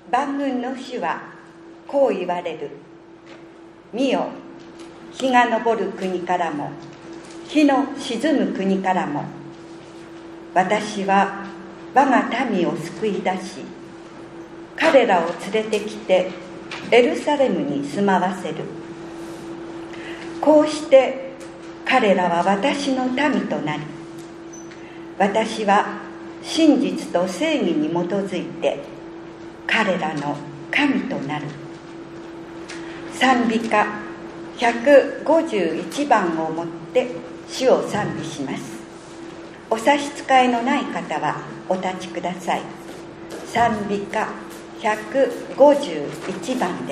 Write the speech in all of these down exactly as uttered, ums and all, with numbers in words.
万軍の主はこう言われる。見よ、日が昇る国からも日の沈む国からも私は我が民を救い出し、彼らを連れてきてエルサレムに住まわせる。こうして彼らは私の民となり、私は真実と正義に基づいて彼らの神となる。賛美歌ひゃくごじゅういちばんをもって主を賛美します。お差し支えのない方はお立ちください。賛美歌ひゃくごじゅういちばんです。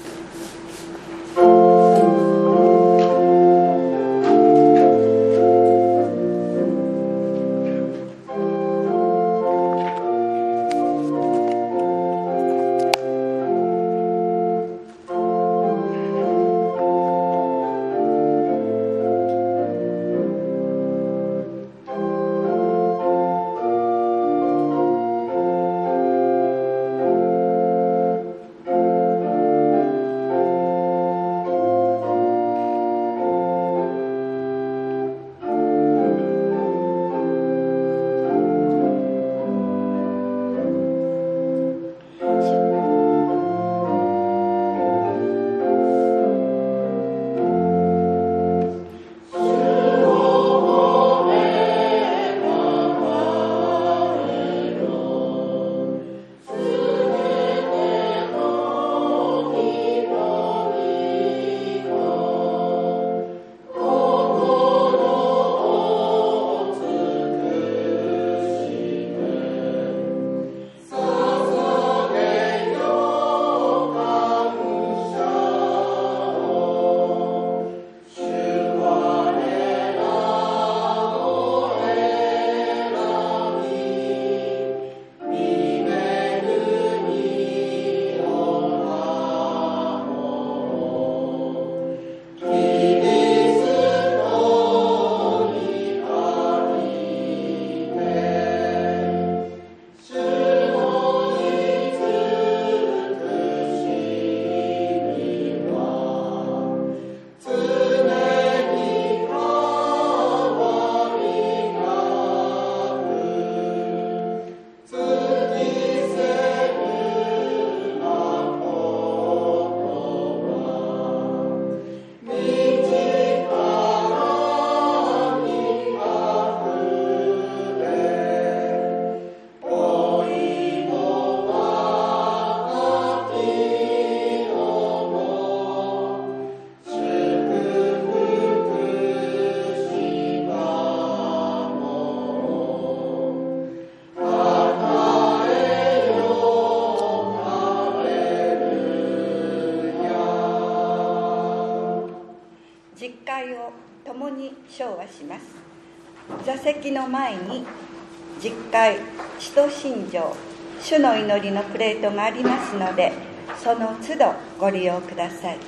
唱和します。座席の前に実会、使徒信条、主の祈りのプレートがありますので、その都度ご利用ください。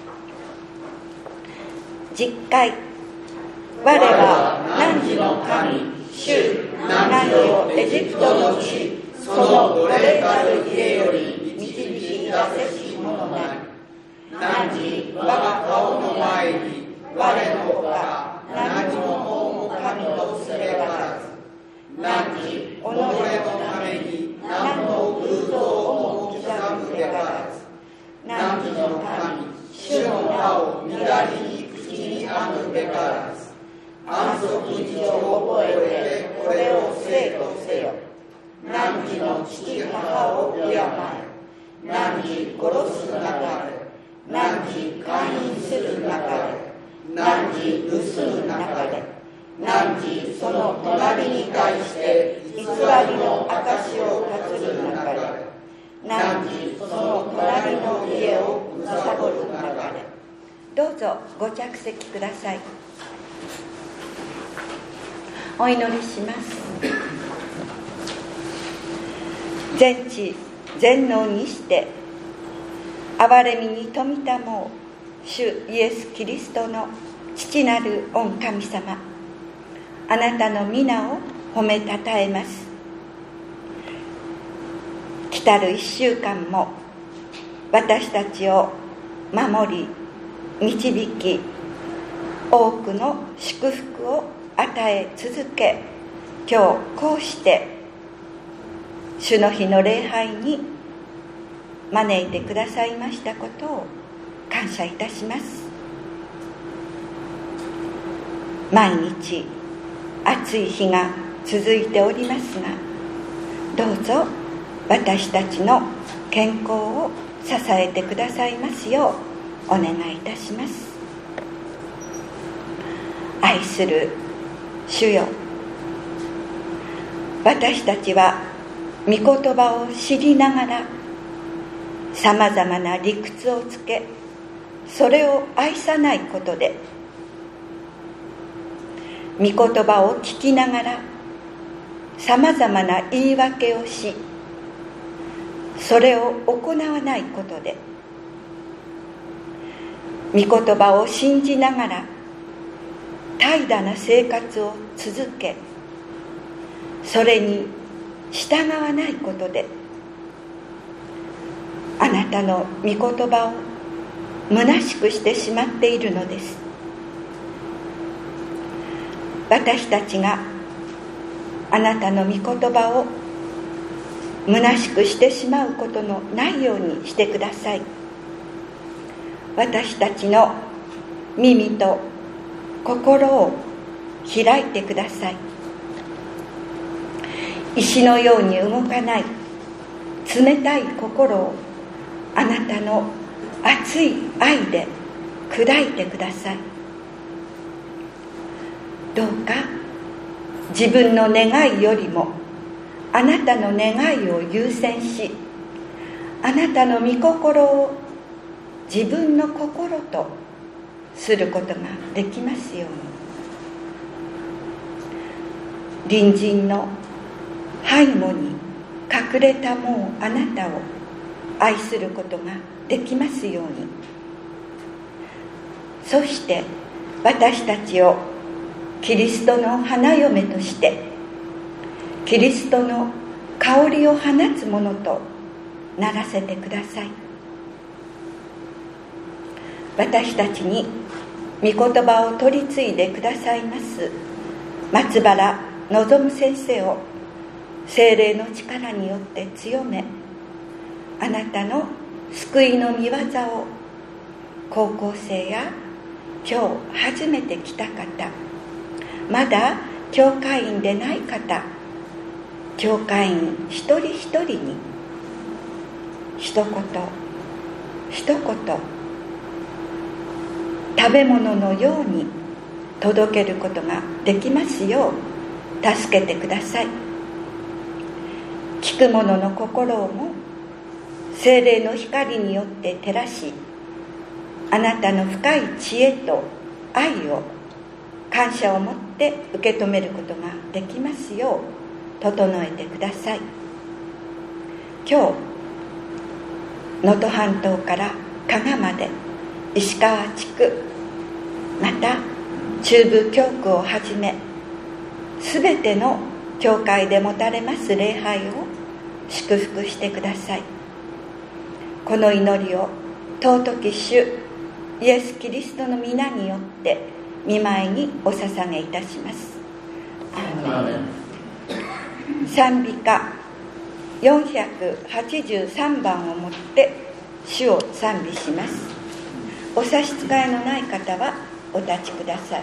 実会。我は汝の神、主、汝をエジプトの地、その奴隷たる家より導き出せし者なり。汝我が顔の前に我のほか何の方も神とすべからず、何己のために何の偶像をも刻むべからず、何の神、主の名を乱りに口に編むべからず、安息日を覚えてこれを生とせよ。何の父母を敬え、何殺すなかれ、何姦淫するなかれ、何盗むなかれ、何その隣に対して偽りの証を立つるなかれ、何その隣の家を貪るなかれ。どうぞご着席ください。お祈りします。全知全能にして憐れみに富たもう主イエス・キリストの父なる御神様、あなたの皆を褒めたたえます。来来るいっしゅうかんも私たちを守り導き、多くの祝福を与え続け、今日こうして主の日の礼拝に招いてくださいましたことを感謝いたします。毎日暑い日が続いておりますが、どうぞ私たちの健康を支えてくださいますようお願いいたします。愛する主よ、私たちは御言葉を知りながらさまざまな理屈をつけ、それを愛さないことで、御言葉を聞きながらさまざまな言い訳をし、それを行わないことで、御言葉を信じながら怠惰な生活を続け、それに従わないことで、あなたの御言葉を虚しくしてしまっているのです。私たちがあなたの御言葉を虚しくしてしまうことのないようにしてください。私たちの耳と心を開いてください。石のように動かない冷たい心をあなたの熱い愛で砕いてください。どうか自分の願いよりもあなたの願いを優先し、あなたの御心を自分の心とすることができますように。隣人の背後に隠れたもうあなたを愛することができますように。そして私たちをキリストの花嫁として、キリストの香りを放つものとならせてください。私たちに御言葉を取り継いでくださいます松原望先生を聖霊の力によって強め、あなたの救いの御業を高校生や今日初めて来た方、まだ教会員でない方、教会員一人一人に一言一言食べ物のように届けることができますよう助けてください。聞く者の心をも聖霊の光によって照らし、あなたの深い知恵と愛を感謝を持って受け止めることができますよう整えてください。今日能登半島から加賀まで石川地区、また中部教区をはじめすべての教会で持たれます礼拝を祝福してください。この祈りを尊き主イエス・キリストの皆によって御前にお捧げいたします。アーメン。賛美歌よんひゃくはちじゅうさんばんをもって主を賛美します。お差し支えのない方はお立ちください。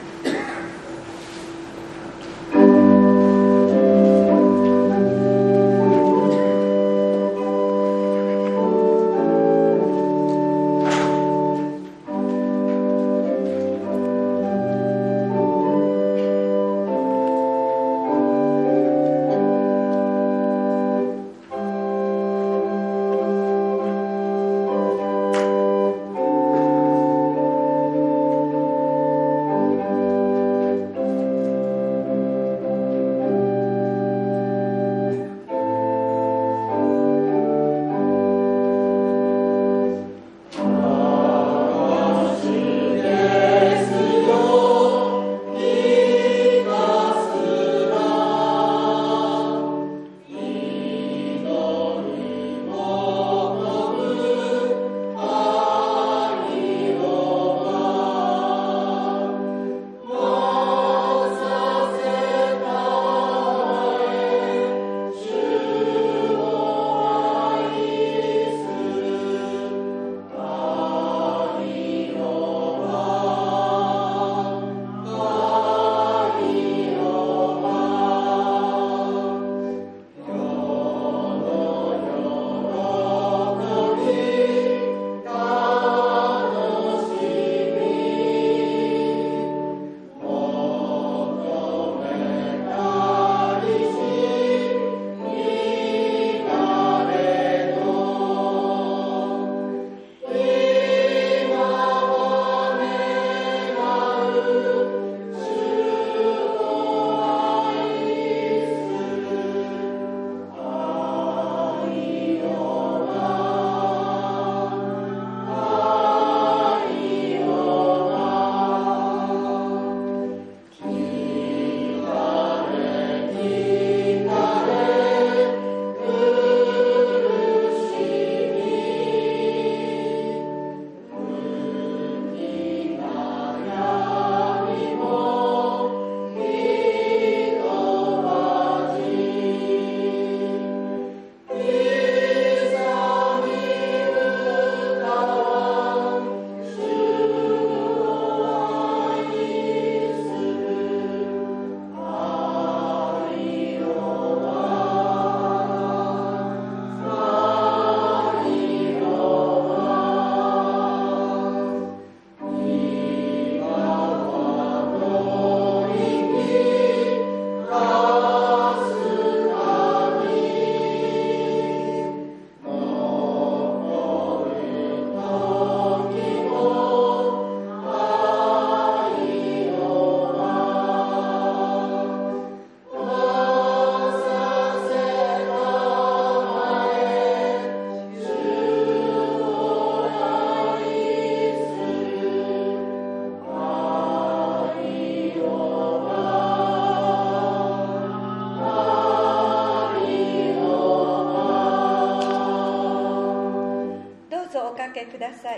ぞおかけください。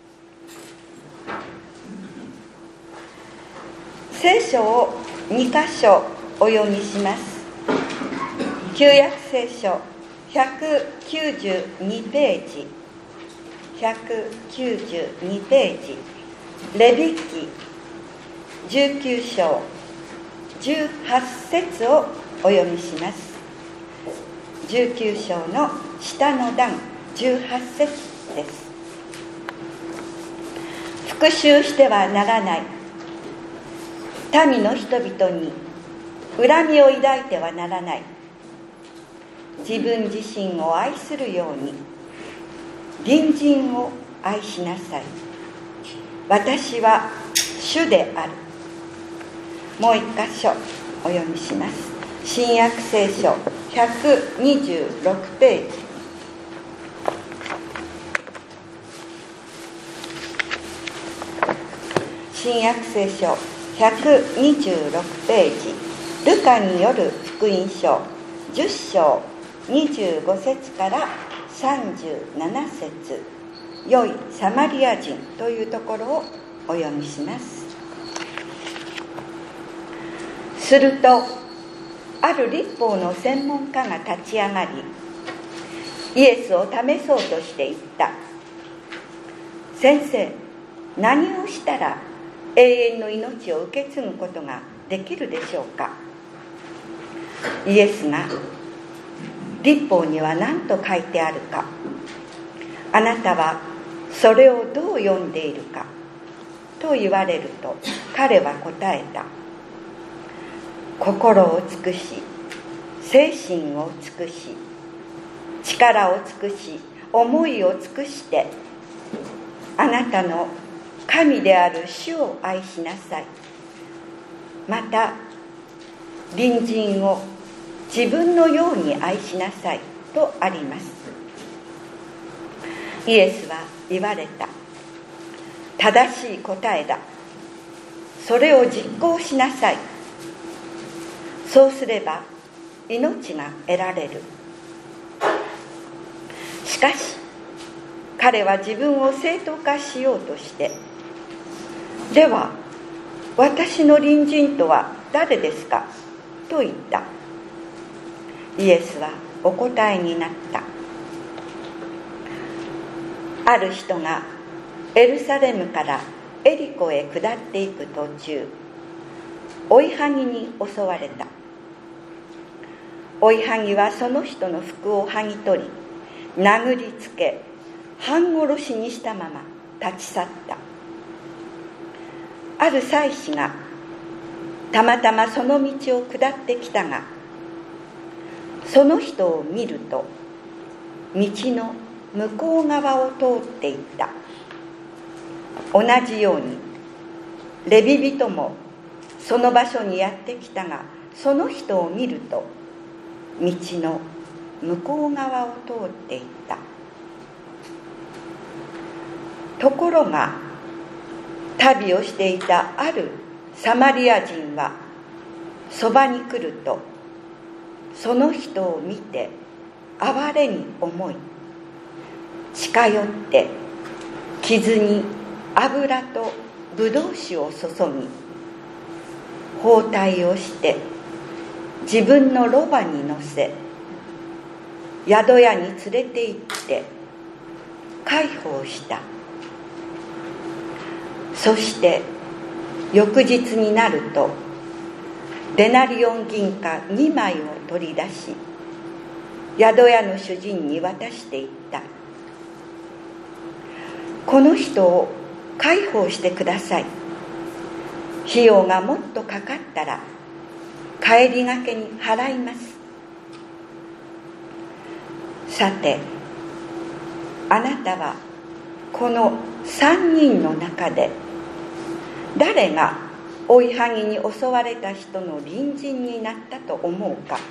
聖書をに箇所お読みします。旧約聖書ひゃくきゅうじゅうにページ、ひゃくきゅうじゅうにページ、レビ記じゅうきゅう章じゅうはち節をお読みします。じゅうきゅう章の下の段じゅうはち節です。復讐してはならない。民の人々に恨みを抱いてはならない。自分自身を愛するように隣人を愛しなさい。私は主である。もう一箇所お読みします。新約聖書ひゃくにじゅうろくページ、新約聖書ひゃくにじゅうろくページ、ルカによる福音書じゅっ章にじゅうご節からさんじゅうなな節、良いサマリア人というところをお読みします。するとある律法の専門家が立ち上がり、イエスを試そうとして言った。先生、何をしたら永遠の命を受け継ぐことができるでしょうか。イエスが、律法には何と書いてあるか、あなたはそれをどう読んでいるかと言われると、彼は答えた。心を尽くし、精神を尽くし、力を尽くし、思いを尽くして、あなたの神である主を愛しなさい。また、隣人を自分のように愛しなさいとあります。イエスは言われた。正しい答えだ。それを実行しなさい。そうすれば命が得られる。しかし彼は自分を正当化しようとして、では私の隣人とは誰ですかと言った。イエスはお答えになった。ある人がエルサレムからエリコへ下っていく途中、追いはぎに襲われた。追いはぎはその人の服を剥ぎ取り、殴りつけ、半殺しにしたまま立ち去った。ある祭司がたまたまその道を下ってきたが、その人を見ると道の向こう側を通っていった。同じようにレビ人もその場所にやってきたが、その人を見ると道の向こう側を通っていった。ところが旅をしていたあるサマリア人はそばに来ると、その人を見て哀れに思い、近寄って傷に油とブドウ酒を注ぎ、包帯をして自分のロバに乗せ、宿屋に連れて行って介抱した。そして翌日になるとデナリオン銀貨にまいを取り出し、宿屋の主人に渡していった。この人を介抱してください。費用がもっとかかったら帰りがけに払います。さて、あなたはこの三人の中で誰が追いはぎに襲われた人の隣人になったと思うか。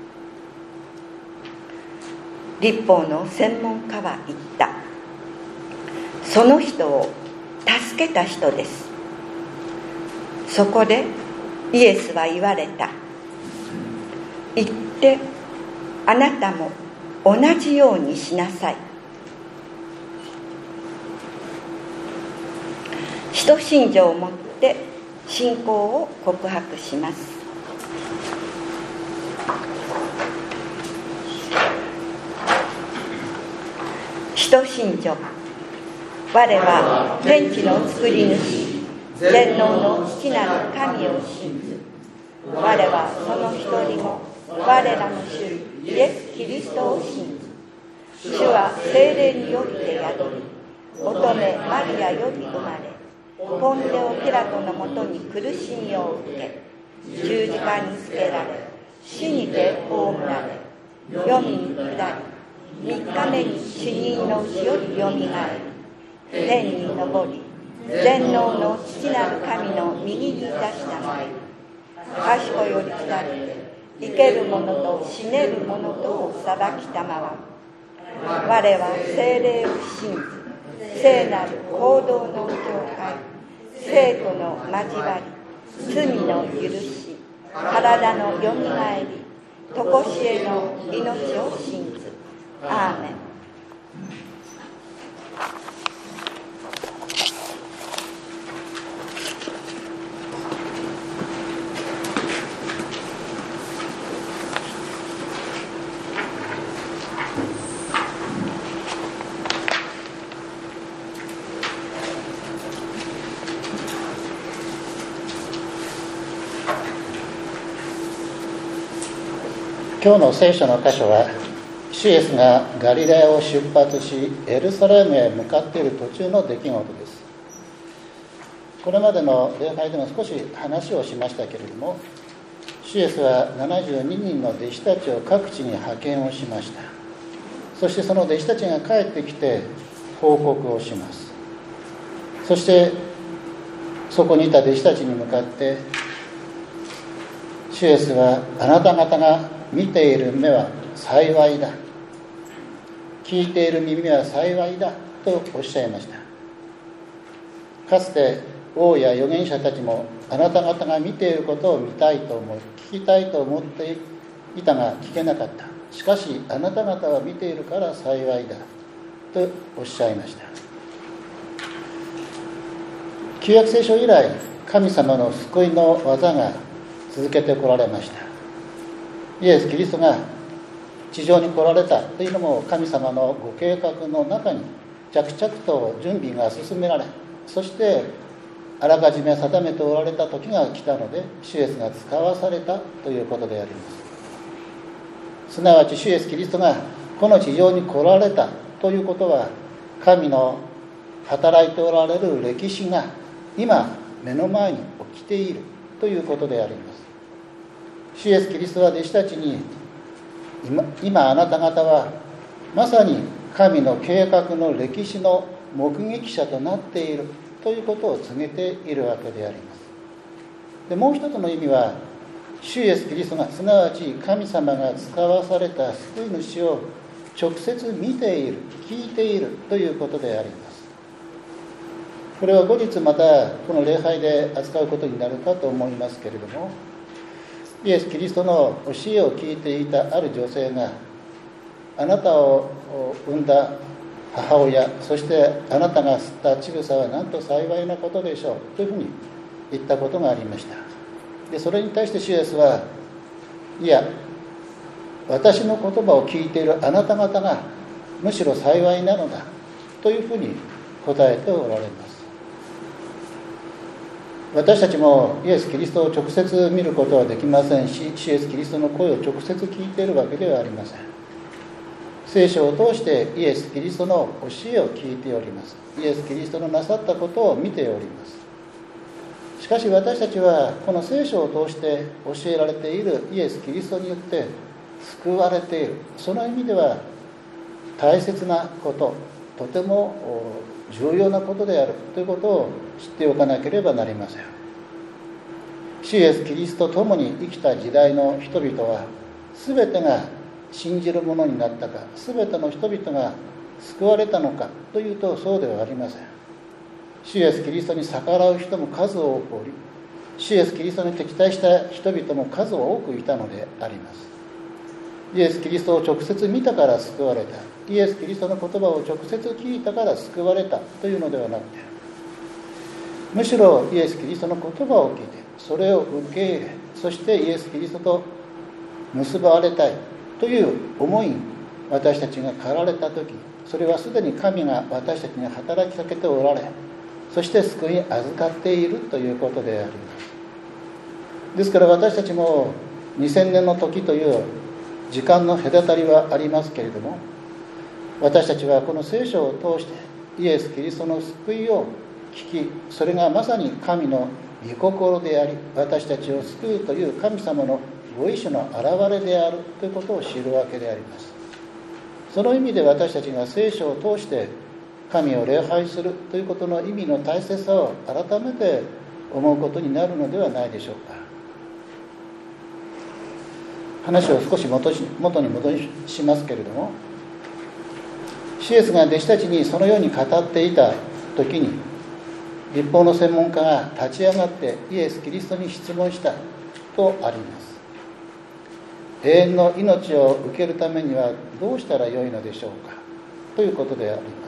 律法の専門家は言った。その人を助けた人です。そこでイエスは言われた。行ってあなたも同じようにしなさい。 使徒信条をもって信仰を告白します。使徒信条。我は天地の作り主、全能の父なる神を信ず。我はその一人も我らの主イエス・キリストを信ず。主は聖霊によって宿り、乙女マリアより生まれ、ポンデオピラトのもとに苦しみを受け、十字架につけられ、死にて葬られ、黄泉に下り、三日目に死人のうちよりよみがえり、天に昇り、全能の父なる神の右にいたしたまえ、賢より下りて、生ける者と死ねる者とを裁きたまわ。我は聖霊を信ず、聖なる行動の教会、聖徒の交わり、罪の許し、体のよみがえり、とこしえの命を信ず。アーメン。 今日の聖書の箇所は、主イエスがガリラヤを出発しエルサレムへ向かっている途中の出来事です。これまでの礼拝でも少し話をしましたけれども、主イエスはななじゅうににんの弟子たちを各地に派遣をしました。そしてその弟子たちが帰ってきて報告をします。そしてそこにいた弟子たちに向かって、主イエスはあなた方が見ている目は幸いだ、聞いている耳は幸いだとおっしゃいました。かつて王や預言者たちもあなた方が見ていることを見たいと思い、聞きたいと思っていたが聞けなかった。しかしあなた方は見ているから幸いだとおっしゃいました。旧約聖書以来、神様の救いの技が続けてこられました。イエス・キリストが地上に来られたというのも神様のご計画の中に着々と準備が進められ、そしてあらかじめ定めておられた時が来たので、主イエスが使わされたということであります。すなわち主イエス・キリストがこの地上に来られたということは、神の働いておられる歴史が今目の前に起きているということであります。主イエス・キリストは弟子たちに、 今, 今あなた方はまさに神の計画の歴史の目撃者となっているということを告げているわけであります。でもう一つの意味は、主イエス・キリストが、すなわち神様が使わされた救い主を直接見ている、聞いているということであります。これは後日またこの礼拝で扱うことになるかと思いますけれども、イエス・キリストの教えを聞いていたある女性が、あなたを産んだ母親、そしてあなたが吸った乳房はなんと幸いなことでしょうというふうに言ったことがありました。でそれに対して主イエスは、いや、私の言葉を聞いているあなた方がむしろ幸いなのだというふうに答えておられます。私たちもイエス・キリストを直接見ることはできませんし、主イエス・キリストの声を直接聞いているわけではありません。聖書を通してイエス・キリストの教えを聞いております。イエス・キリストのなさったことを見ております。しかし私たちはこの聖書を通して教えられているイエス・キリストによって救われている。その意味では大切なこと、とても重要なことであるということを知っておかなければなりません。主イエス・キリストと共に生きた時代の人々は全てが信じるものになったか、全ての人々が救われたのかというと、そうではありません。主イエス・キリストに逆らう人も数多くおり、主イエス・キリストに敵対した人々も数多くいたのであります。イエス・キリストを直接見たから救われた、イエス・キリストの言葉を直接聞いたから救われたというのではなくて、 むしろイエス・キリストの言葉を聞いてそれを受け入れ、そしてイエス・キリストと結ばれたいという思いに私たちが駆られたとき、それはすでに神が私たちに働きかけておられ、そして救いに預かっているということであります。ですから私たちもにせんねんの時という時間の隔たりはありますけれども、私たちはこの聖書を通してイエス・キリストの救いを聞き、それがまさに神の御心であり、私たちを救うという神様のご意志の表れであるということを知るわけであります。その意味で私たちが聖書を通して神を礼拝するということの意味の大切さを改めて思うことになるのではないでしょうか。話を少し元に戻しますけれども、シエスが弟子たちにそのように語っていた時に、律法の専門家が立ち上がってイエス・キリストに質問したとあります。永遠の命を受けるためにはどうしたらよいのでしょうかということであります。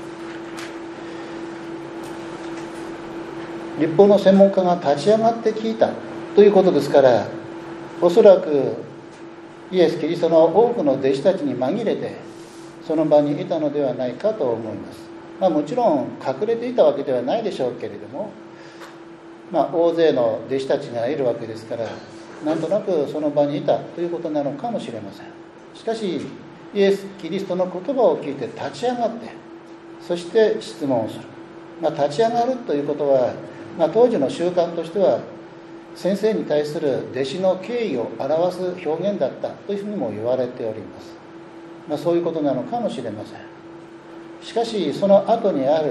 律法の専門家が立ち上がって聞いたということですから、おそらくイエス・キリストの多くの弟子たちに紛れてその場にいたのではないかと思います。まあ、もちろん隠れていたわけではないでしょうけれども、まあ、大勢の弟子たちがいるわけですから、なんとなくその場にいたということなのかもしれません。しかしイエス・キリストの言葉を聞いて立ち上がって、そして質問をする、まあ、立ち上がるということは、まあ、当時の習慣としては先生に対する弟子の敬意を表す表現だったというふうにも言われております。まあ、そういうことなのかもしれません。しかしその後にある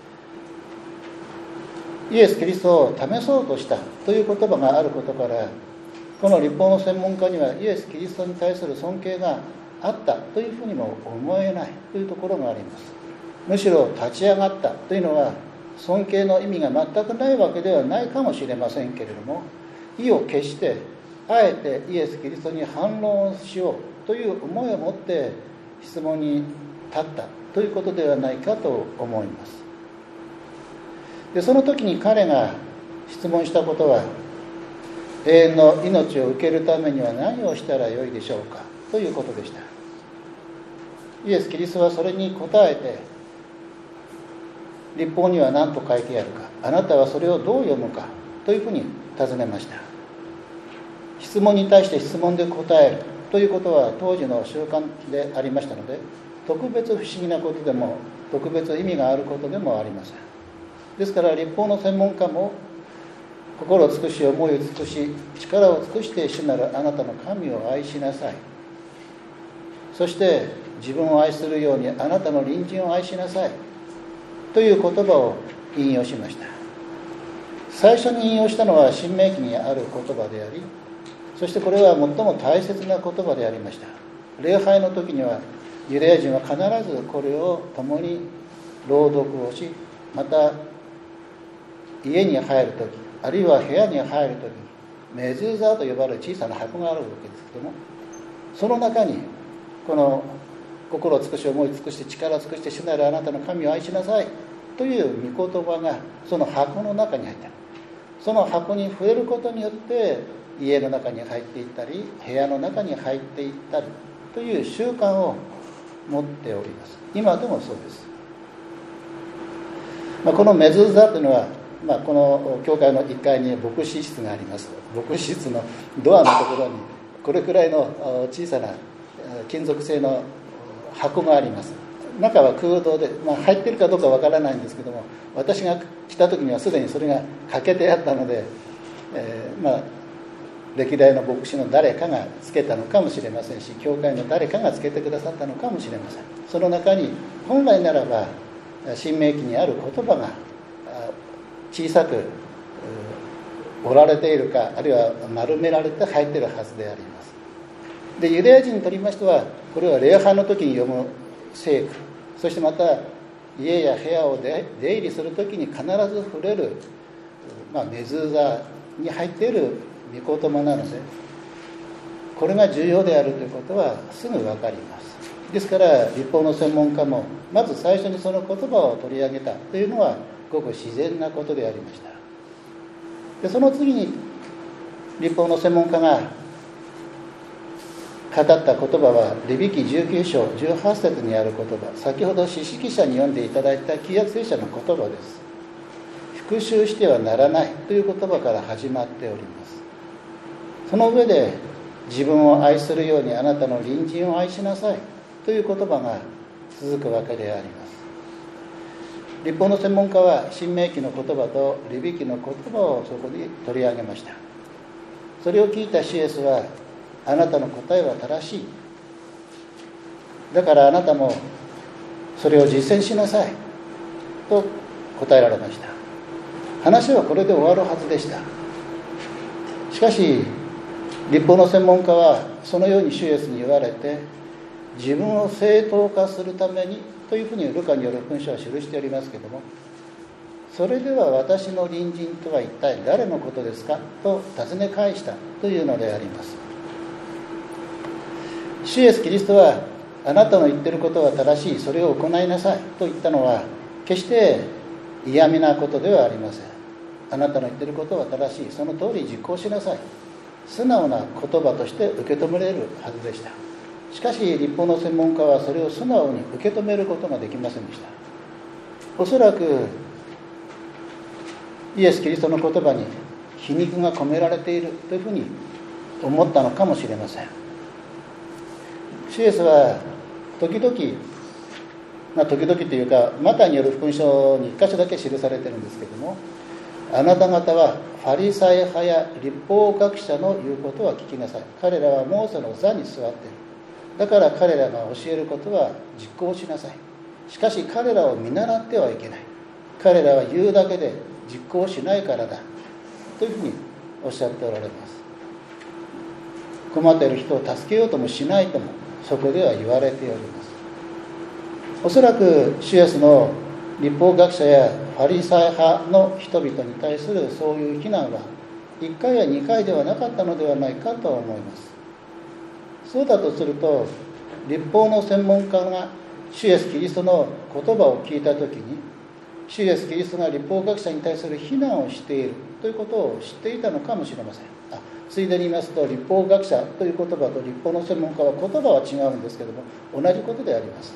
イエス・キリストを試そうとしたという言葉があることから、この律法の専門家にはイエス・キリストに対する尊敬があったというふうにも思えないというところがあります。むしろ立ち上がったというのは尊敬の意味が全くないわけではないかもしれませんけれども、意を決してあえてイエス・キリストに反論しようという思いを持って質問に立ったということではないかと思います。で、その時に彼が質問したことは、永遠の命を受けるためには何をしたらよいでしょうかということでした。イエス・キリストはそれに答えて、律法には何と書いてあるか、あなたはそれをどう読むかというふうに尋ねました。質問に対して質問で答えるということは当時の習慣でありましたので、特別不思議なことでも特別意味があることでもありません。ですから律法の専門家も、心を尽くし思いを尽くし力を尽くして主なるあなたの神を愛しなさい、そして自分を愛するようにあなたの隣人を愛しなさいという言葉を引用しました。最初に引用したのは申命記にある言葉であり、そしてこれは最も大切な言葉でありました。礼拝の時にはユダヤ人は必ずこれを共に朗読をし、また家に入る時、あるいは部屋に入る時にメズーザーと呼ばれる小さな箱があるわけですけども、その中にこの心を尽くし思い尽くして力を尽くして主なるあなたの神を愛しなさいという御言葉がその箱の中に入っている。その箱に触れることによって家の中に入っていったり部屋の中に入っていったりという習慣を持っております。今でもそうです。まあ、このメズーザというのは、まあ、この教会のいっかいに牧師室があります。牧師室のドアのところにこれくらいの小さな金属製の箱があります。中は空洞で、まあ、入っているかどうかわからないんですけども、私が来た時にはすでにそれがかけてあったので、えー、まあ歴代の牧師の誰かがつけたのかもしれませんし、教会の誰かがつけてくださったのかもしれません。その中に本来ならば申命記にある言葉が小さく折られているか、あるいは丸められて入っているはずであります。で、ユダヤ人にとりましてはこれは礼拝の時に読む聖句、そしてまた家や部屋を出入りする時に必ず触れる、まあ、メズーザに入っている御言葉なので、これが重要であるということはすぐ分かります。ですから律法の専門家もまず最初にその言葉を取り上げたというのはごく自然なことでありました。でその次に律法の専門家が語った言葉はレビ記じゅうきゅう章じゅうはち節にある言葉、先ほど詩式者に読んでいただいた旧約聖書の言葉です。復讐してはならないという言葉から始まっております。その上で自分を愛するようにあなたの隣人を愛しなさいという言葉が続くわけであります。律法の専門家は新明記の言葉とレビ記の言葉をそこに取り上げました。それを聞いたシエスは、あなたの答えは正しい、だからあなたもそれを実践しなさいと答えられました。話はこれで終わるはずでした。しかし律法の専門家はそのように主イエスに言われて、自分を正当化するためにというふうにルカによる文章は記しておりますけれども、それでは私の隣人とは一体誰のことですかと尋ね返したというのであります。主イエスキリストは、あなたの言っていることは正しい、それを行いなさいと言ったのは決して嫌味なことではありません。あなたの言っていることは正しい、その通り実行しなさい、素直な言葉として受け止められるはずでした。しかし律法の専門家はそれを素直に受け止めることができませんでした。おそらくイエス・キリストの言葉に皮肉が込められているというふうに思ったのかもしれません。主イエスは時々、まあ、時々というかマタイによる福音書に一箇所だけ記されているんですけれども、あなた方はファリサイ派や律法学者の言うことは聞きなさい。彼らはモーセの座に座っている。だから彼らが教えることは実行しなさい。しかし彼らを見習ってはいけない。彼らは言うだけで実行しないからだというふうにおっしゃっておられます。困っている人を助けようともしないともそこでは言われております。おそらく主イエスの律法学者やファリサイ派の人々に対するそういう非難はいっかいやにかいではなかったのではないかと思います。そうだとすると、律法の専門家が主イエスキリストの言葉を聞いたときに、主イエスキリストが律法学者に対する非難をしているということを知っていたのかもしれません。あついでに言いますと、律法学者という言葉と律法の専門家は言葉は違うんですけれども同じことであります。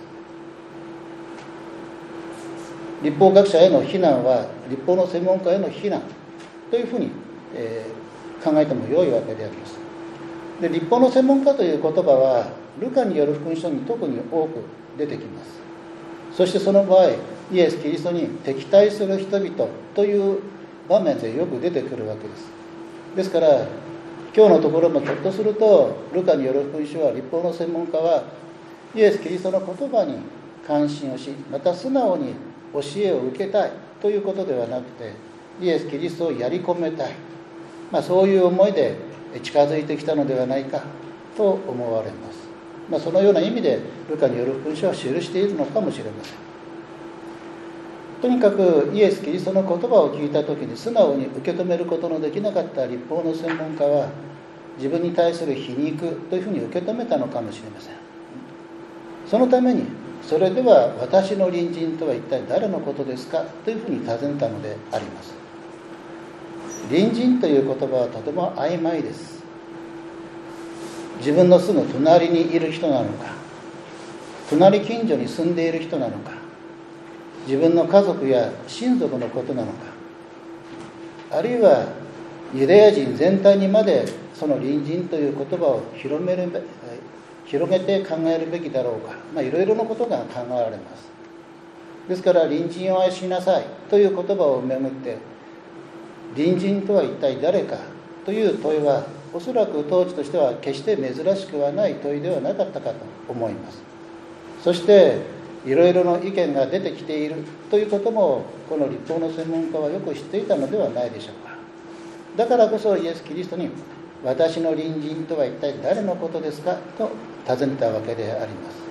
律法学者への非難は律法の専門家への非難というふうに、えー、考えても良いわけであります。で、律法の専門家という言葉はルカによる福音書に特に多く出てきます。そしてその場合、イエス・キリストに敵対する人々という場面でよく出てくるわけです。ですから今日のところもひょっとするとルカによる福音書は律法の専門家はイエス・キリストの言葉に関心をし、また素直に教えを受けたいということではなくて、イエス・キリストをやり込めたい、まあ、そういう思いで近づいてきたのではないかと思われます。まあ、そのような意味でルカによる福音書は記しているのかもしれません。とにかくイエス・キリストの言葉を聞いたときに素直に受け止めることのできなかった律法の専門家は、自分に対する皮肉というふうに受け止めたのかもしれません。そのために、それでは私の隣人とは一体誰のことですかというふうに尋ねたのであります。隣人という言葉はとても曖昧です。自分のすぐ隣にいる人なのか、隣近所に住んでいる人なのか、自分の家族や親族のことなのか、あるいはユダヤ人全体にまでその隣人という言葉を広める広げて考えるべきだろうか、まあ、いろいろなことが考えられます。ですから隣人を愛しなさいという言葉をめぐって、隣人とは一体誰かという問いはおそらく当時としては決して珍しくはない問いではなかったかと思います。そしていろいろな意見が出てきているということもこの律法の専門家はよく知っていたのではないでしょうか。だからこそイエス・キリストに私の隣人とは一体誰のことですかと尋ねたわけであります。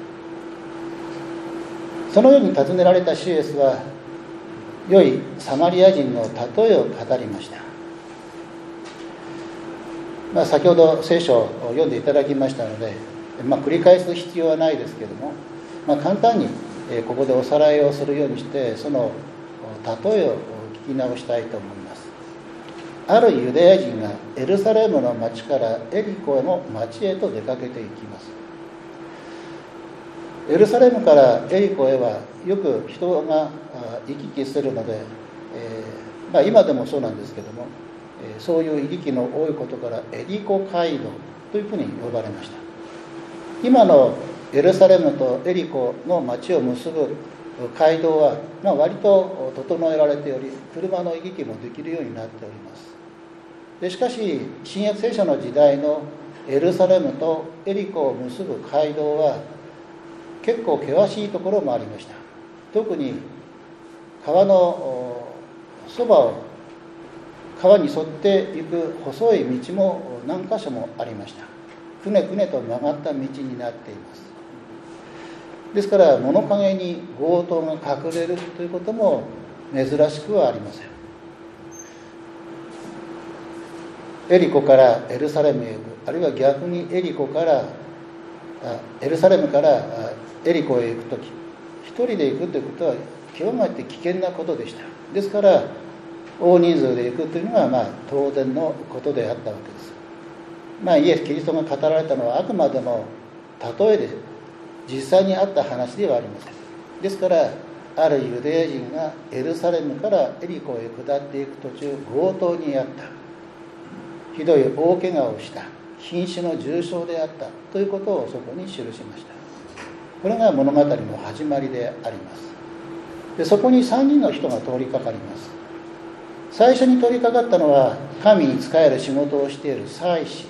そのように尋ねられた主イエスは良いサマリア人の例えを語りました。まあ、先ほど聖書を読んでいただきましたので、まあ、繰り返す必要はないですけれども、まあ、簡単にここでおさらいをするようにしてその例えを聞き直したいと思います。あるユダヤ人がエルサレムの町からエリコの町へと出かけていきます。エルサレムからエリコへはよく人が行き来するので、えーまあ、今でもそうなんですけども、えー、そういう行き来の多いことからエリコ街道というふうに呼ばれました。今のエルサレムとエリコの町を結ぶ街道は、まあ、割と整えられており、車の行き来もできるようになっております。でしかし新約聖書の時代のエルサレムとエリコを結ぶ街道は結構険しいところもありました。特に川のそばを川に沿って行く細い道も何箇所もありました。くねくねと曲がった道になっています。ですから物陰に強盗が隠れるということも珍しくはありません。エリコからエルサレムへ行く、あるいは逆にエリコからエルサレムからエリコへ行くとき、一人で行くということは極めて危険なことでした。ですから大人数で行くというのがまあ当然のことであったわけです。まあ、イエス・キリストが語られたのはあくまでも例えで実際にあった話ではありません。ですからあるユダヤ人がエルサレムからエリコへ下っていく途中、強盗にあった、ひどい大怪我をした、瀕死の重傷であったということをそこに記しました。これが物語の始まりであります。でそこにさんにんの人が通りかかります。最初に通りかかったのは神に仕える仕事をしている祭司。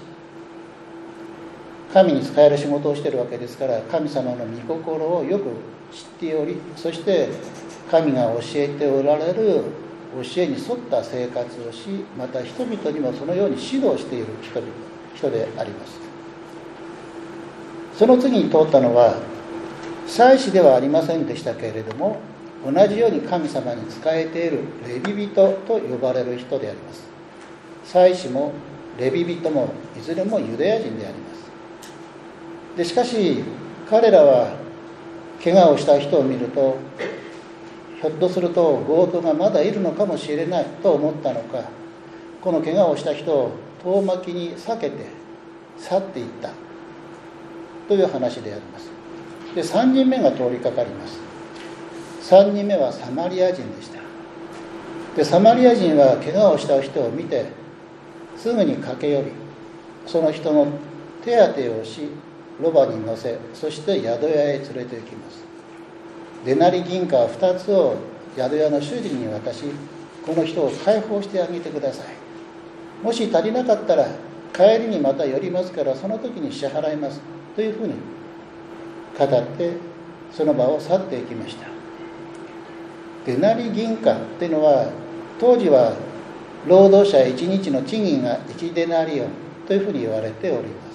神に仕える仕事をしているわけですから、神様の御心をよく知っており、そして神が教えておられる教えに沿った生活をし、また人々にもそのように指導している人々人であります。その次に通ったのは祭司ではありませんでしたけれども、同じように神様に仕えているレビ人と呼ばれる人であります。祭司もレビ人もいずれもユダヤ人であります。でしかし彼らは怪我をした人を見ると、ひょっとすると強盗がまだいるのかもしれないと思ったのか、この怪我をした人を遠巻きに避けて去っていったという話であります。でさんにんめが通りかかります。さんにんめはサマリア人でした。でサマリア人は怪我をした人を見てすぐに駆け寄り、その人の手当てをし、ロバに乗せ、そして宿屋へ連れて行きます。デナリ銀貨ふたつを宿屋の主人に渡し、この人を解放してあげてください。もし足りなかったら帰りにまた寄りますから、その時に支払いますというふうに語ってその場を去っていきました。デナリ銀貨っていうのは当時は労働者いちにちの賃金がいちデナリオンというふうに言われております。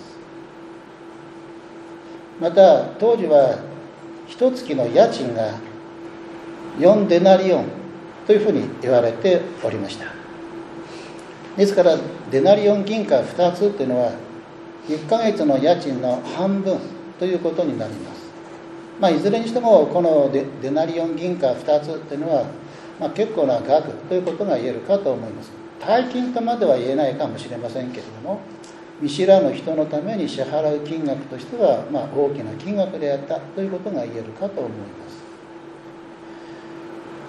また当時は一月の家賃がよんデナリオンというふうに言われておりました。ですからデナリオン銀貨ふたつというのはいっかげつの家賃の半分ということになります。まあ、いずれにしてもこの デ, デナリオン銀貨ふたつというのは、まあ、結構な額ということが言えるかと思います。大金とまでは言えないかもしれませんけれども、見知らぬ人のために支払う金額としては、まあ、大きな金額であったということが言えるかと思います。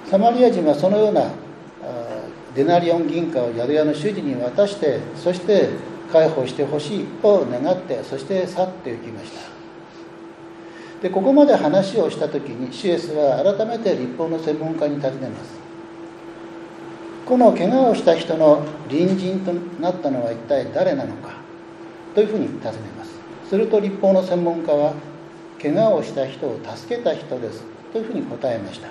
サマリア人はそのようなデナリオン銀貨を宿屋の主人に渡して、そして解放してほしいと願って、そして去っていきました。でここまで話をしたときに、シエスは改めて律法の専門家に尋ねます。この怪我をした人の隣人となったのは一体誰なのかというふうに尋ねます。すると律法の専門家は、怪我をした人を助けた人ですというふうに答えました。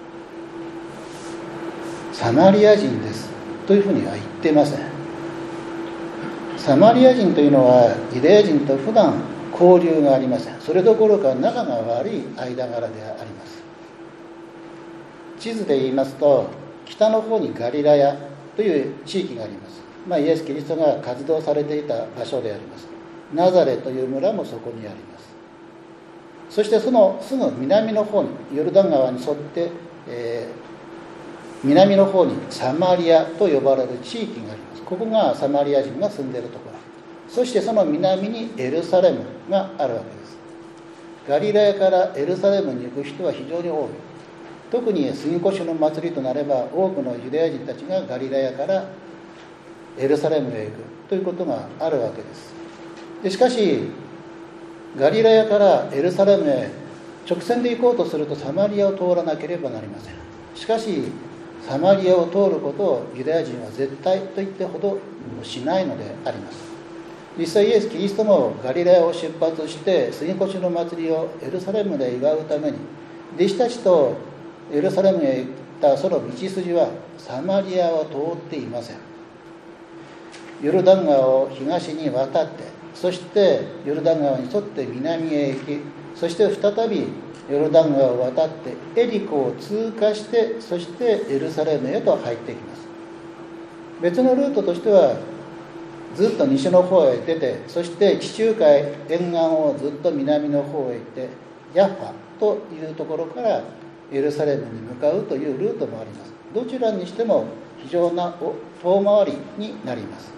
サマリア人ですというふうには言っていません。サマリア人というのはユダヤ人と普段交流がありません。それどころか仲が悪い間柄であります。地図で言いますと、北の方にガリラヤという地域があります。まあ、イエス・キリストが活動されていた場所であります。ナザレという村もそこにあります。そしてそのすぐ南の方にヨルダン川に沿って、えー、 南の方にサマリアと呼ばれる地域があります。ここがサマリア人が住んでいるところ。そしてその南にエルサレムがあるわけです。ガリラヤからエルサレムに行く人は非常に多い。特に杉越の祭りとなれば、多くのユダヤ人たちがガリラヤからエルサレムへ行くということがあるわけです。でしかしガリラヤからエルサレムへ直線で行こうとするとサマリアを通らなければなりません。しかしサマリアを通ることをユダヤ人は絶対と言ってほどしないのであります。実際イエス・キリストもガリラヤを出発して杉越の祭りをエルサレムで祝うために弟子たちとエルサレムへ行ったその道筋はサマリアを通っていません。ヨルダン川を東に渡って、そしてヨルダン川に沿って南へ行き、そして再びヨルダン川を渡ってエリコを通過して、そしてエルサレムへと入っていきます。別のルートとしてはずっと西の方へ出て、そして地中海沿岸をずっと南の方へ行ってヤッファというところからエルサレムに向かうというルートもあります。どちらにしても非常な遠回りになります。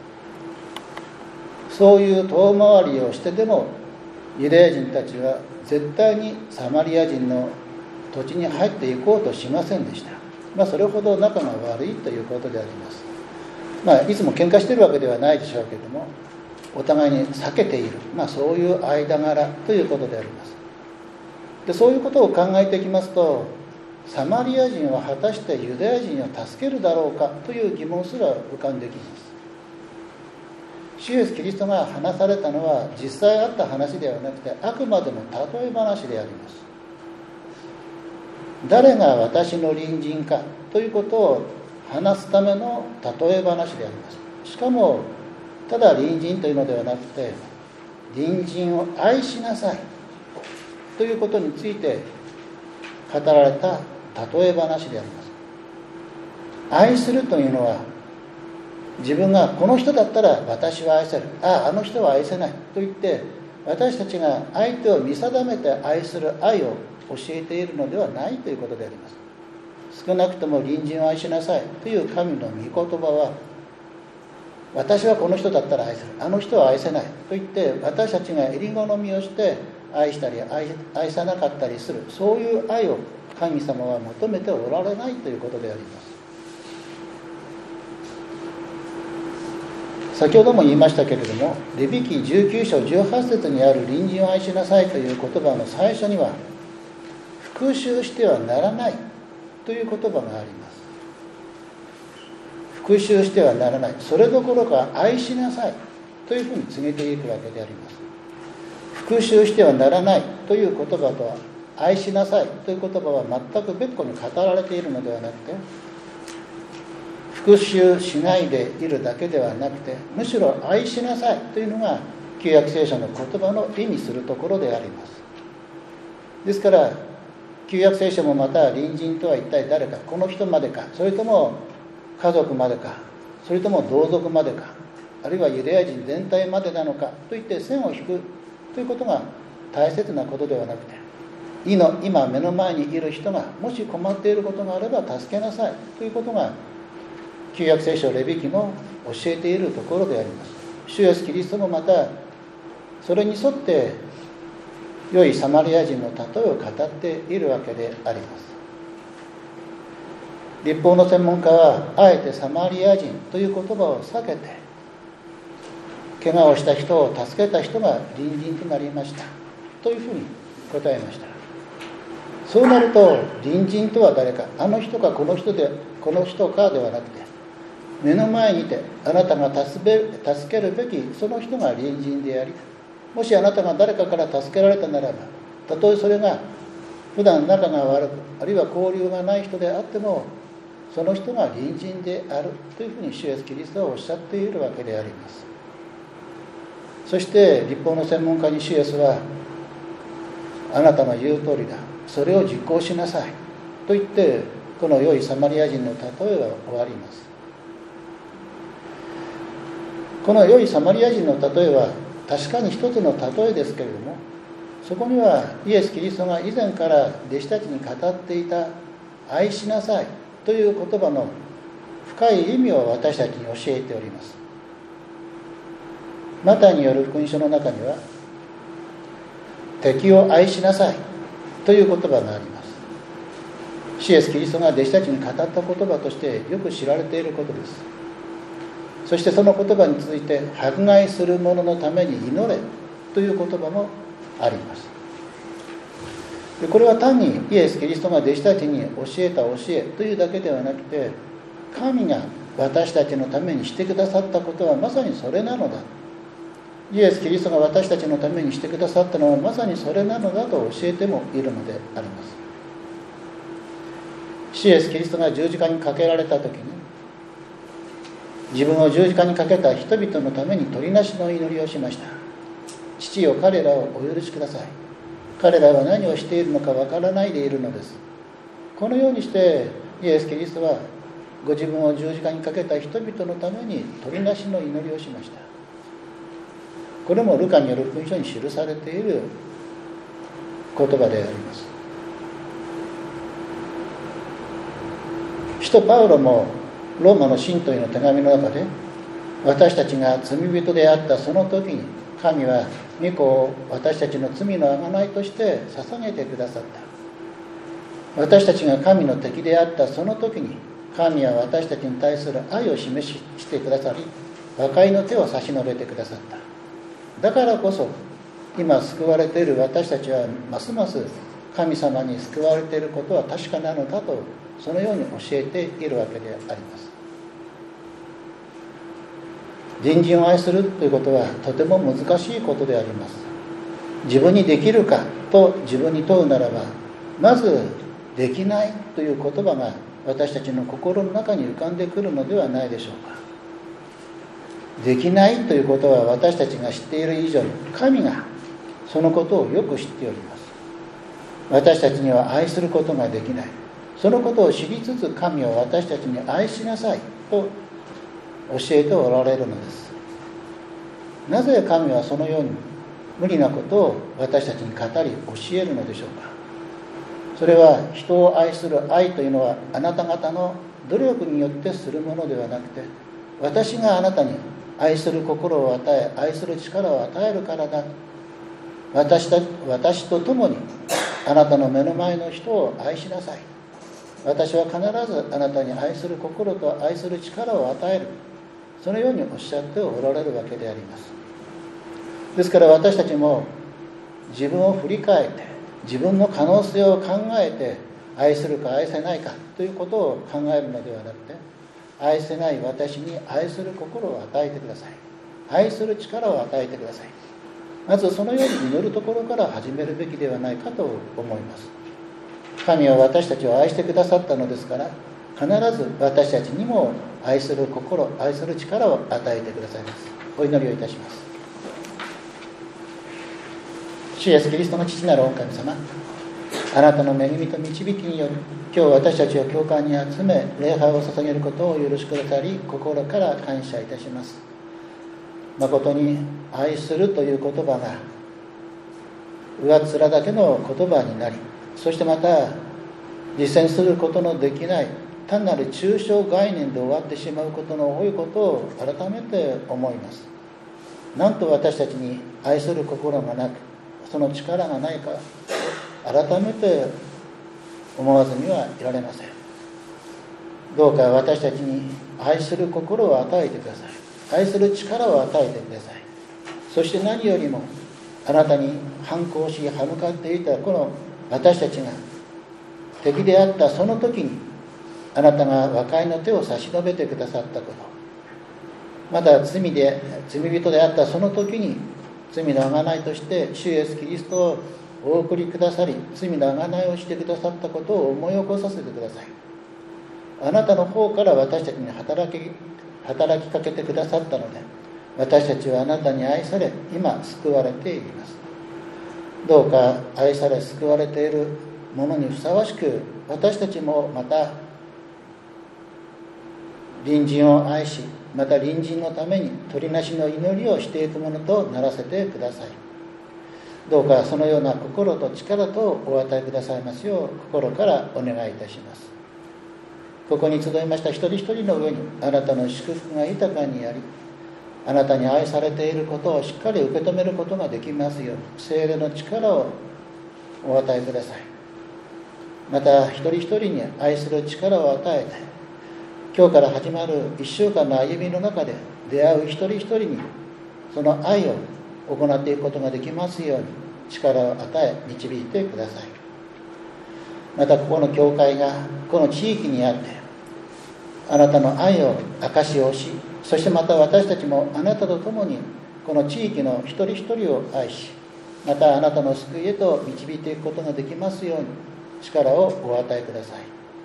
そういう遠回りをしてでもユダヤ人たちは絶対にサマリア人の土地に入っていこうとしませんでした。まあ、それほど仲が悪いということであります。まあ、いつも喧嘩しているわけではないでしょうけれども、お互いに避けている、まあ、そういう間柄ということであります。でそういうことを考えていきますと、サマリア人は果たしてユダヤ人を助けるだろうかという疑問すら浮かんできます。主イエスキリストが話されたのは実際あった話ではなくて、あくまでも例え話であります。誰が私の隣人かということを話すための例え話であります。しかもただ隣人というのではなくて、隣人を愛しなさいということについて語られた例え話であります。愛するというのは、自分がこの人だったら私は愛せる、ああ、あの人は愛せないと言って、私たちが相手を見定めて愛する愛を教えているのではないということであります。少なくとも隣人を愛しなさいという神の御言葉は、私はこの人だったら愛せる、あの人は愛せないと言って、私たちが襟好みをして愛したり 愛, 愛さなかったりする、そういう愛を神様は求めておられないということであります。先ほども言いましたけれども、レビ記じゅうきゅう章じゅうはち節にある隣人を愛しなさいという言葉の最初には、復讐してはならないという言葉があります。復讐してはならない、それどころか愛しなさいというふうに告げていくわけであります。復讐してはならないという言葉とは、愛しなさいという言葉は全く別個に語られているのではなくて、復讐しないでいるだけではなくて、むしろ愛しなさいというのが旧約聖書の言葉の意味するところであります。ですから旧約聖書もまた隣人とは一体誰か、この人までか、それとも家族までか、それとも同族までか、あるいはユダヤ人全体までなのかといって線を引くということが大切なことではなくて、今目の前にいる人がもし困っていることがあれば助けなさいということが旧約聖書レビ記の教えているところであります。主イエスキリストもまたそれに沿って良いサマリア人の例えを語っているわけであります。律法の専門家はあえてサマリア人という言葉を避けて、怪我をした人を助けた人が隣人となりましたというふうに答えました。そうなると隣人とは誰か、あの人かこの人でこの人かではなくて、目の前にいてあなたが助けるべきその人が隣人であり、もしあなたが誰かから助けられたならば、たとえそれが普段仲が悪く、あるいは交流がない人であっても、その人が隣人であるというふうに主イエスキリストはおっしゃっているわけであります。そして律法の専門家に主イエスは、あなたの言う通りだ、それを実行しなさいと言って、この良いサマリア人の例えは終わります。この良いサマリア人の例えは確かに一つの例えですけれども、そこにはイエス・キリストが以前から弟子たちに語っていた愛しなさいという言葉の深い意味を私たちに教えております。マタイによる福音書の中には、敵を愛しなさいという言葉があります。主イエスキリストが弟子たちに語った言葉としてよく知られていることです。そしてその言葉に続いて、迫害する者のために祈れという言葉もあります。でこれは単にイエス・キリストが弟子たちに教えた教えというだけではなくて、神が私たちのためにしてくださったことはまさにそれなのだ、イエス・キリストが私たちのためにしてくださったのはまさにそれなのだと教えてもいるのであります。主イエス・キリストが十字架にかけられた時に、自分を十字架にかけた人々のために取りなしの祈りをしました。父よ、彼らをお許しください。彼らは何をしているのかわからないでいるのです。このようにしてイエス・キリストはご自分を十字架にかけた人々のために取りなしの祈りをしました。これもルカによる福音書に記されている言葉であります。使徒パウロもローマの信徒への手紙の中で、私たちが罪人であったその時に神は御子を私たちの罪の贖いとして捧げてくださった。私たちが神の敵であったその時に神は私たちに対する愛を示してくださり、和解の手を差し伸べてくださった。だからこそ今救われている私たちはますます神様に救われていることは確かなのだと、そのように教えているわけであります。隣人を愛するということはとても難しいことであります。自分にできるかと自分に問うならば、まずできないという言葉が私たちの心の中に浮かんでくるのではないでしょうか。できないということは私たちが知っている以上に、神がそのことをよく知っております。私たちには愛することができない。そのことを知りつつ、神を私たちに愛しなさいと教えておられるのです。なぜ神はそのように無理なことを私たちに語り教えるのでしょうか。それは人を愛する愛というのはあなた方の努力によってするものではなくて、私があなたに愛する心を与え、愛する力を与えるからだ。私た私と共にあなたの目の前の人を愛しなさい。私は必ずあなたに愛する心と愛する力を与える。そのようにおっしゃっておられるわけであります。ですから私たちも自分を振り返って、自分の可能性を考えて、愛するか愛せないかということを考えるのではなくて、愛せない私に愛する心を与えてください。愛する力を与えてください。まずそのように祈るところから始めるべきではないかと思います。神は私たちを愛してくださったのですから、必ず私たちにも愛する心、愛する力を与えてくださいます。お祈りをいたします。主イエスキリストの父なる御神様、あなたの恵みと導きにより、今日私たちを教会に集め礼拝を捧げることを許しくださり、心から感謝いたします。誠に愛するという言葉が上っ面だけの言葉になり、そしてまた実践することのできない単なる抽象概念で終わってしまうことの多いことを改めて思います。なんと私たちに愛する心がなく、その力がないか改めて思わずにはいられません。どうか私たちに愛する心を与えてください。愛する力を与えてください。そして何よりもあなたに反抗し歯向かっていたこの私たちが敵であったその時に、あなたが和解の手を差し伸べてくださったこと、また罪で罪人であったその時に罪の贖いとして主イエスキリストをお送りくださり、罪の贖いをしてくださったことを思い起こさせてください。あなたの方から私たちに働き働きかけてくださったので、私たちはあなたに愛され、今救われています。どうか愛され救われているものにふさわしく、私たちもまた隣人を愛し、また隣人のために取りなしの祈りをしていくものとならせてください。どうかそのような心と力とお与えくださいますよう心からお願いいたします。 ここに集いました一人一人の上にあなたの祝福が豊かにあり、あなたに愛されていることをしっかり受け止めることができますように、聖霊の力をお与えください。また一人一人に愛する力を与えて、今日から始まる一週間の歩みの中で出会う一人一人にその愛を行っていくことができますように力を与え導いてください。またここの教会がこの地域にあってあなたの愛を証しをし、そしてまた私たちもあなたと共にこの地域の一人一人を愛し、またあなたの救いへと導いていくことができますように力をお与えください。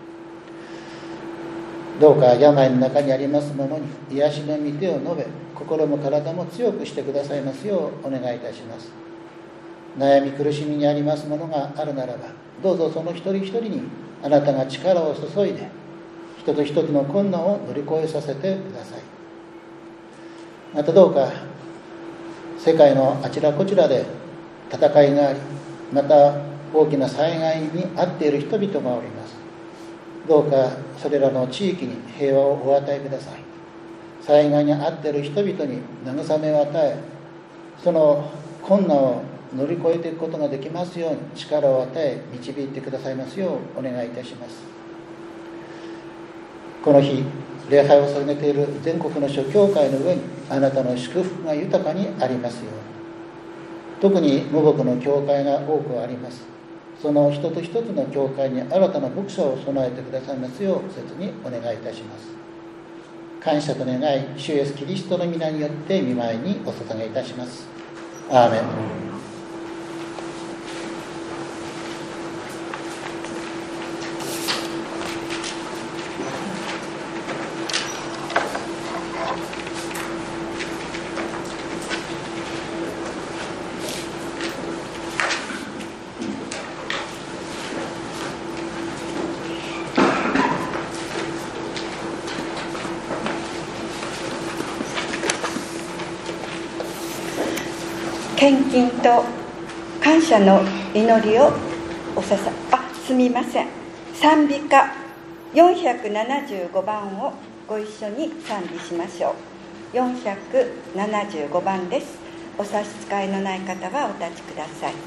どうか病の中にあります者に癒しの御手を述べ、心も体も強くしてくださいますようお願いいたします。悩み苦しみにありますものがあるならば、どうぞその一人一人にあなたが力を注いで一つ一つの困難を乗り越えさせてください。またどうか世界のあちらこちらで戦いがあり、また大きな災害に遭っている人々がおります。どうかそれらの地域に平和をお与えください。災害に遭っている人々に慰めを与え、その困難を乗り越えていくことができますように力を与え導いてくださいますようお願いいたします。この日礼拝を捧げている全国の諸教会の上にあなたの祝福が豊かにありますように。特に無牧の教会が多くあります。その一つ一つの教会に新たな牧者を備えてくださいますよう切にお願いいたします。感謝と願い、主イエスキリストの皆によって御前にお捧げいたします。アーメン。 献金と感謝の祈りをおささあすみません賛美歌よんひゃくななじゅうごばんをご一緒に賛美しましょう。よんひゃくななじゅうごばんです。お差し支えのない方はお立ちください。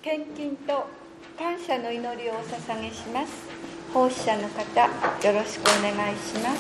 献金と感謝の祈りをお捧げします。奉仕者の方、よろしくお願いします。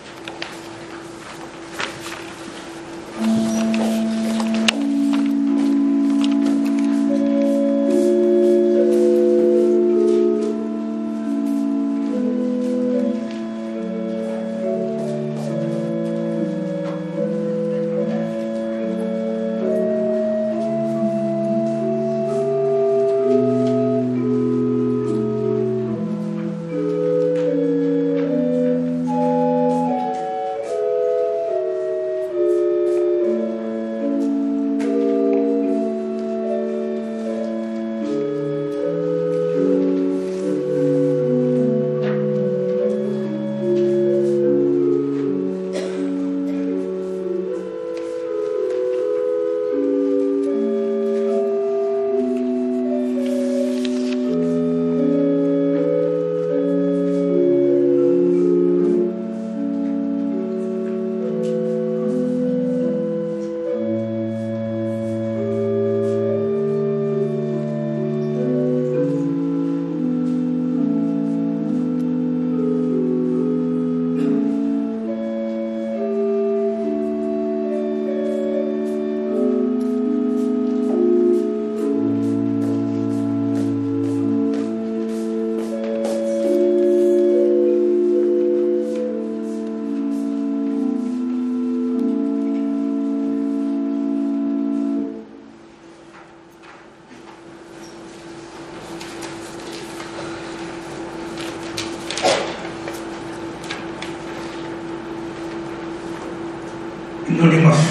祈ります。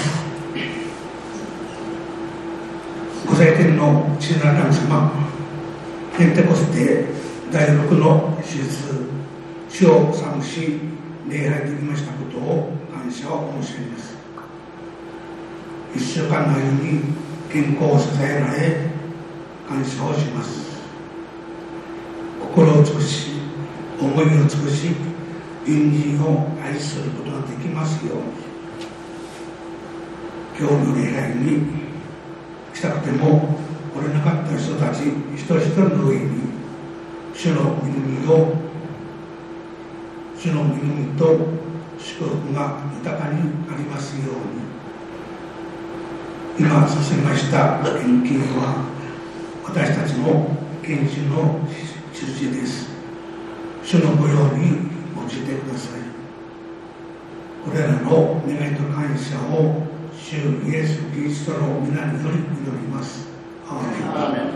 ご祭典の父なる神様、ペンテコステだいろくの手術、主を賛し礼拝できましたことを感謝を申し上げます。いっしゅうかんの歩み、健康を支えられ感謝をします。心を尽くし、思いを尽くし、隣人を愛することができますように、今日の礼拝に来たくても来れなかった人たち一人一人の上に主の恵みを主の恵みと祝福が豊かにありますように、今捧げました献金は私たちの献身の印です。主の御用に用いてください。これらの願いと感謝を主イエス・キリストの皆により祈ります。アーメン。アーメン。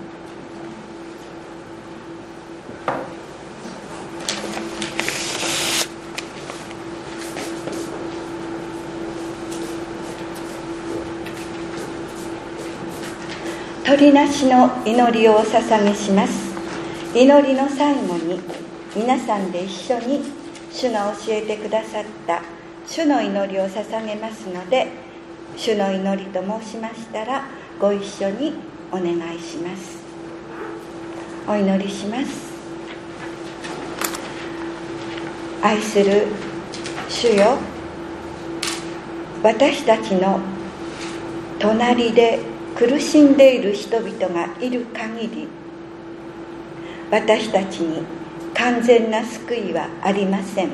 鳥なしの祈りをお捧げします。祈りの最後に皆さんで一緒に主が教えてくださった主の祈りを捧げますので、主の祈りと申しましたらご一緒にお願いします。お祈りします。愛する主よ、私たちの隣で苦しんでいる人々がいる限り、私たちに完全な救いはありません。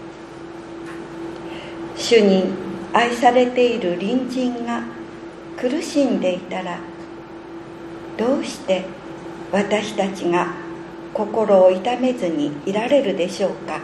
主に愛されている隣人が苦しんでいたら、どうして私たちが心を痛めずにいられるでしょうか。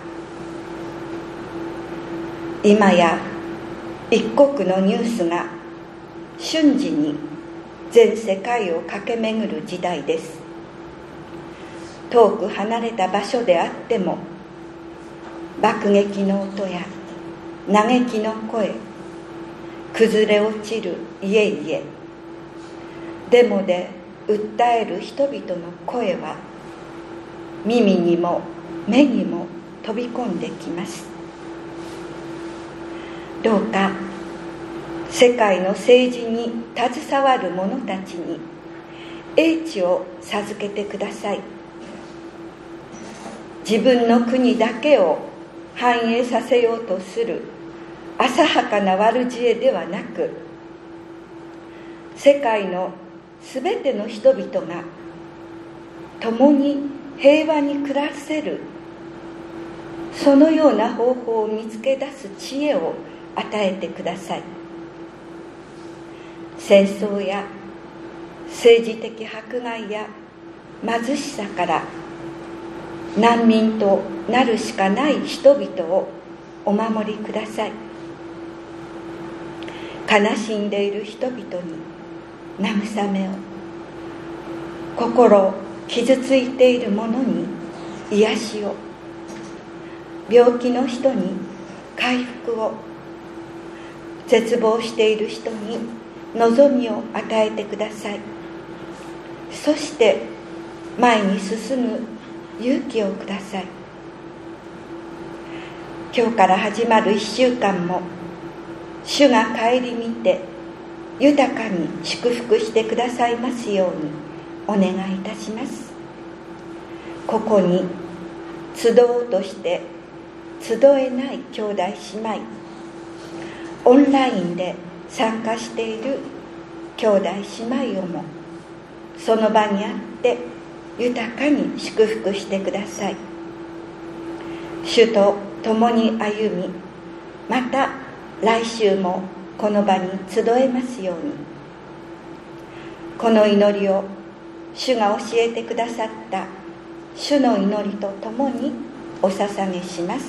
今や一国のニュースが瞬時に全世界を駆け巡る時代です。遠く離れた場所であっても、爆撃の音や嘆きの声、崩れ落ちる家々、デモで訴える人々の声は耳にも目にも飛び込んできます。どうか世界の政治に携わる者たちに英知を授けてください。自分の国だけを繁栄させようとする浅はかな悪知恵ではなく、世界のすべての人々が共に平和に暮らせる、そのような方法を見つけ出す知恵を与えてください。戦争や政治的迫害や貧しさから難民となるしかない人々をお守りください。悲しんでいる人々に慰めを、心傷ついている者に癒しを、病気の人に回復を、絶望している人に望みを与えてください。そして前に進む勇気をください。今日から始まる一週間も、主が顧みて豊かに祝福してくださいますようにお願いいたします。ここに集おうとして集えない兄弟姉妹、オンラインで参加している兄弟姉妹をもその場にあって豊かに祝福してください。主と共に歩み、また来週もこの場に集えますように。この祈りを主が教えてくださった主の祈りとともにお捧げします。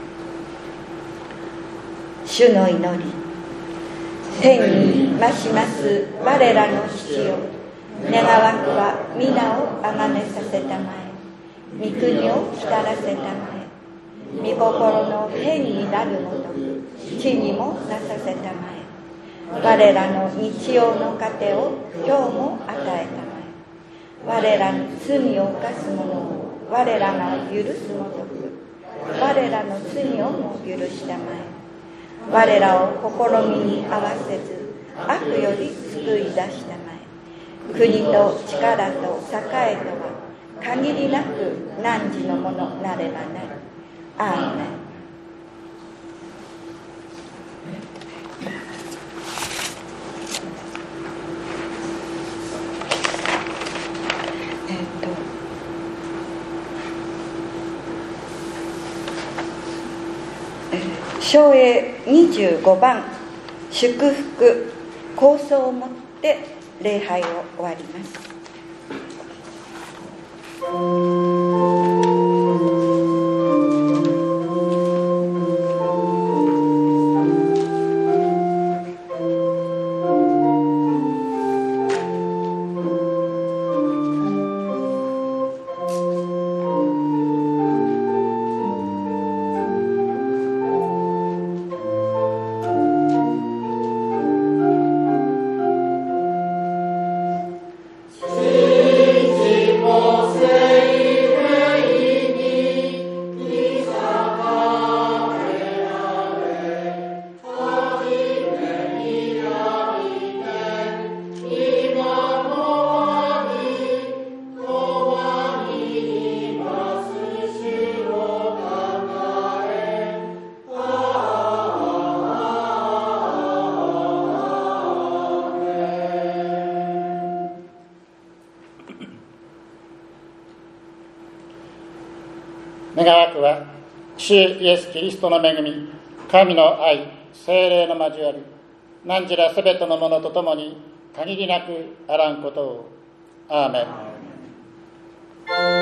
主の祈り。天に増します我らの父よ、願わくは皆をあがめさせたまえ、御国を来たらせたまえ、御心の天になるごとく地にもなさせたまえ。我らの日曜の糧を今日も与えたまえ。我らに罪を犯す者を我らが許すごとく我らの罪をも許したまえ。我らを試みに合わせず悪より救い出したまえ。国と力と栄えとは限りなく汝のものなればなり。アーメン。唱詠にじゅうごばん、祝福構想をもって礼拝を終わります。 願わくは主イエス・キリストの恵み、神の愛、聖霊の交わり、汝らすべてのものとともに限りなくあらんことを。アーメン。